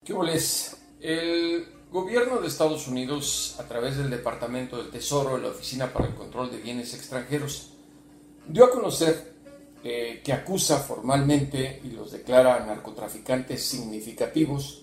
¿Qué les? El gobierno de Estados Unidos, a través del Departamento del Tesoro y la Oficina para el Control de Bienes Extranjeros, dio a conocer que acusa formalmente y los declara narcotraficantes significativos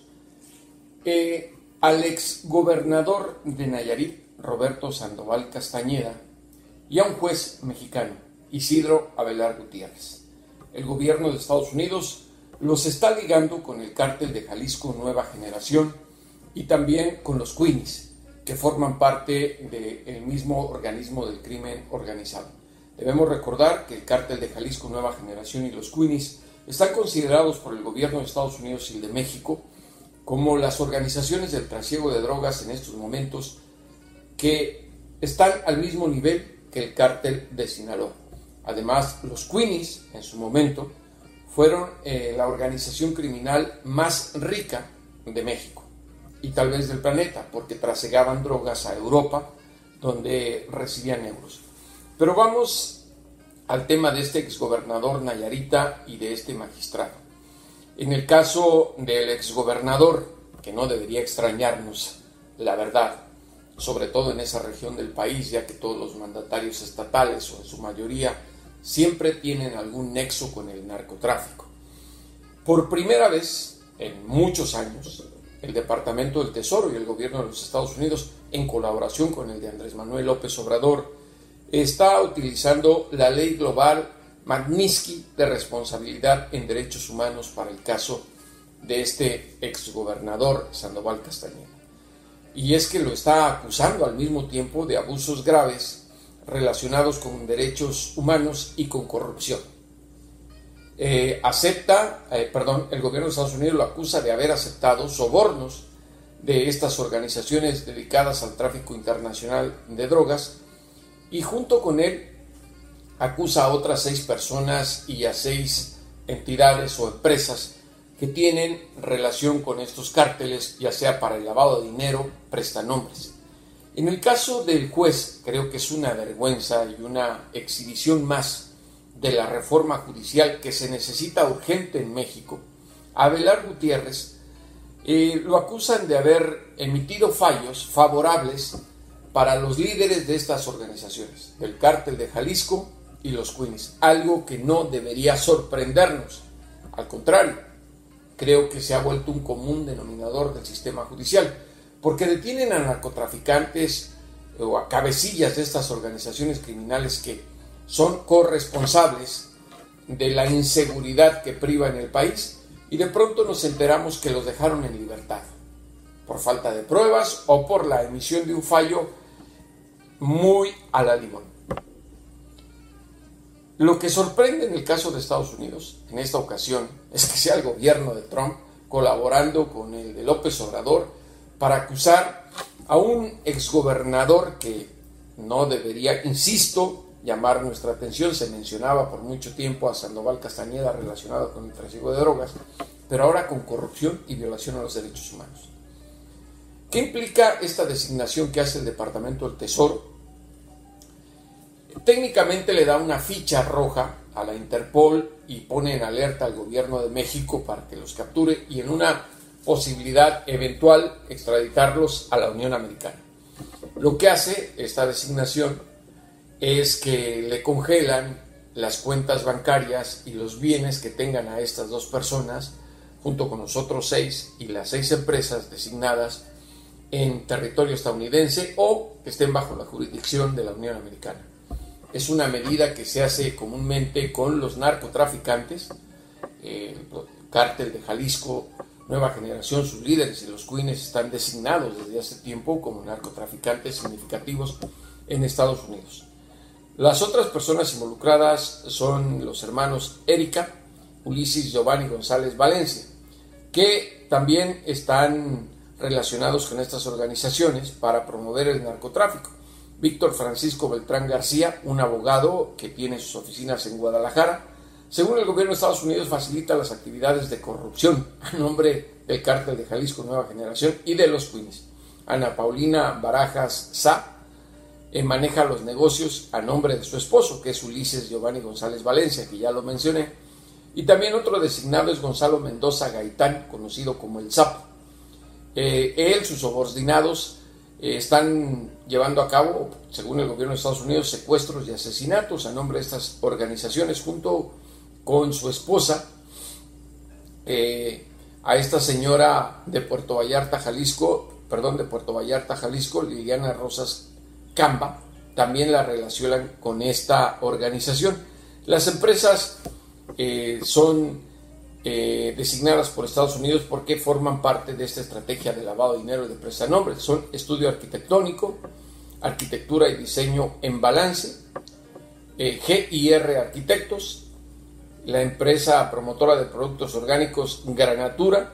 al exgobernador de Nayarit, Roberto Sandoval Castañeda, y a un juez mexicano, Isidro Abelar Gutiérrez. El gobierno de Estados Unidos los está ligando con el cártel de Jalisco Nueva Generación y también con los Queenies, que forman parte del mismo organismo del crimen organizado. Debemos recordar que el cártel de Jalisco Nueva Generación y los Queenies están considerados por el gobierno de Estados Unidos y el de México como las organizaciones del trasiego de drogas en estos momentos que están al mismo nivel que el cártel de Sinaloa. Además, los Queenies, en su momento, fueron la organización criminal más rica de México y tal vez del planeta, porque trasegaban drogas a Europa, donde recibían euros. Pero vamos al tema de este exgobernador nayarita y de este magistrado. En el caso del exgobernador, que no debería extrañarnos, la verdad, sobre todo en esa región del país, ya que todos los mandatarios estatales, o en su mayoría, siempre tienen algún nexo con el narcotráfico. Por primera vez en muchos años, el Departamento del Tesoro y el gobierno de los Estados Unidos, en colaboración con el de Andrés Manuel López Obrador, está utilizando la ley global Magnitsky de responsabilidad en derechos humanos para el caso de este exgobernador Sandoval Castañeda. Y es que lo está acusando al mismo tiempo de abusos graves relacionados con derechos humanos y con corrupción. El gobierno de Estados Unidos lo acusa de haber aceptado sobornos de estas organizaciones dedicadas al tráfico internacional de drogas, y junto con él acusa a otras 6 personas y a 6 entidades o empresas que tienen relación con estos cárteles, ya sea para el lavado de dinero, prestanombres. En el caso del juez, creo que es una vergüenza y una exhibición más de la reforma judicial que se necesita urgente en México. A Abelar Gutiérrez lo acusan de haber emitido fallos favorables para los líderes de estas organizaciones, del cártel de Jalisco y los Queenies, algo que no debería sorprendernos. Al contrario, creo que se ha vuelto un común denominador del sistema judicial, porque detienen a narcotraficantes o a cabecillas de estas organizaciones criminales que son corresponsables de la inseguridad que priva en el país, y de pronto nos enteramos que los dejaron en libertad, por falta de pruebas o por la emisión de un fallo muy a la limón. Lo que sorprende en el caso de Estados Unidos, en esta ocasión, es que sea el gobierno de Trump colaborando con el de López Obrador para acusar a un exgobernador que no debería, insisto, llamar nuestra atención. Se mencionaba por mucho tiempo a Sandoval Castañeda relacionado con el trasiego de drogas, pero ahora con corrupción y violación a los derechos humanos. ¿Qué implica esta designación que hace el Departamento del Tesoro? Técnicamente le da una ficha roja a la Interpol y pone en alerta al gobierno de México para que los capture y en una posibilidad eventual extraditarlos a la Unión Americana. Lo que hace esta designación es que le congelan las cuentas bancarias y los bienes que tengan a estas 2 personas, junto con los otros 6 y las 6 empresas designadas en territorio estadounidense o que estén bajo la jurisdicción de la Unión Americana. Es una medida que se hace comúnmente con los narcotraficantes. El cártel de Jalisco Nueva Generación, sus líderes y los Queenies están designados desde hace tiempo como narcotraficantes significativos en Estados Unidos. Las otras personas involucradas son los hermanos Erika, Ulises Giovanni González Valencia, que también están relacionados con estas organizaciones para promover el narcotráfico. Víctor Francisco Beltrán García, un abogado que tiene sus oficinas en Guadalajara, según el gobierno de Estados Unidos, facilita las actividades de corrupción a nombre del cártel de Jalisco Nueva Generación y de los Queenies. Ana Paulina Barajas Sá maneja los negocios a nombre de su esposo, que es Ulises Giovanni González Valencia, que ya lo mencioné. Y también otro designado es Gonzalo Mendoza Gaitán, conocido como El Sapo. Él, sus subordinados, están llevando a cabo, según el gobierno de Estados Unidos, secuestros y asesinatos a nombre de estas organizaciones, junto con su esposa, a esta señora de Puerto Vallarta, Jalisco, Liliana Rosas Camba, también la relacionan con esta organización. Las empresas son designadas por Estados Unidos porque forman parte de esta estrategia de lavado de dinero y de prestanombres. Son Estudio Arquitectónico, Arquitectura y Diseño en Balance, GIR Arquitectos, la empresa promotora de productos orgánicos Granatura,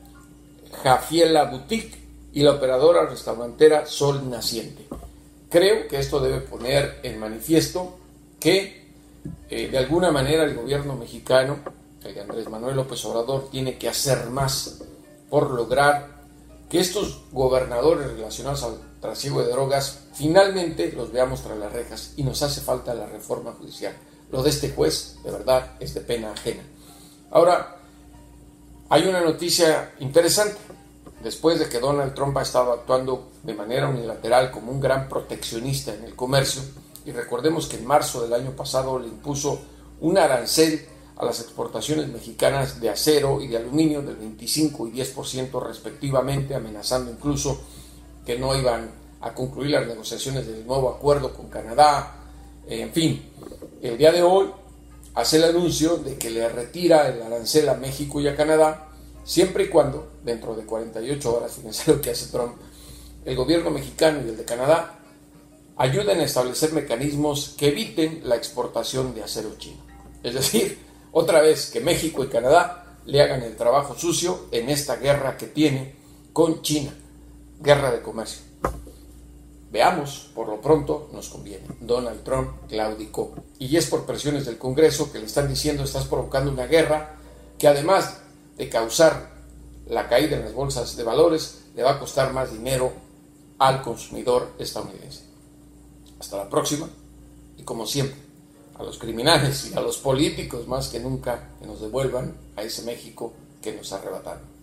Jafiela Boutique y la operadora restaurantera Sol Naciente. Creo que esto debe poner en manifiesto que de alguna manera el gobierno mexicano, el de Andrés Manuel López Obrador, tiene que hacer más por lograr que estos gobernadores relacionados al trasiego de drogas finalmente los veamos tras las rejas, y nos hace falta la reforma judicial. Lo de este juez, de verdad, es de pena ajena. Ahora, hay una noticia interesante. Después de que Donald Trump ha estado actuando de manera unilateral como un gran proteccionista en el comercio, y recordemos que en marzo del año pasado le impuso un arancel a las exportaciones mexicanas de acero y de aluminio del 25 y 10% respectivamente, amenazando incluso que no iban a concluir las negociaciones del nuevo acuerdo con Canadá. En fin, el día de hoy hace el anuncio de que le retira el arancel a México y a Canadá, siempre y cuando, dentro de 48 horas, fíjense lo que hace Trump, el gobierno mexicano y el de Canadá ayuden a establecer mecanismos que eviten la exportación de acero chino. Es decir, otra vez que México y Canadá le hagan el trabajo sucio en esta guerra que tiene con China, guerra de comercio. Veamos, por lo pronto nos conviene. Donald Trump claudicó, y es por presiones del Congreso que le están diciendo: estás provocando una guerra que, además de causar la caída en las bolsas de valores, le va a costar más dinero al consumidor estadounidense. Hasta la próxima, y como siempre, a los criminales y a los políticos más que nunca, que nos devuelvan a ese México que nos arrebataron.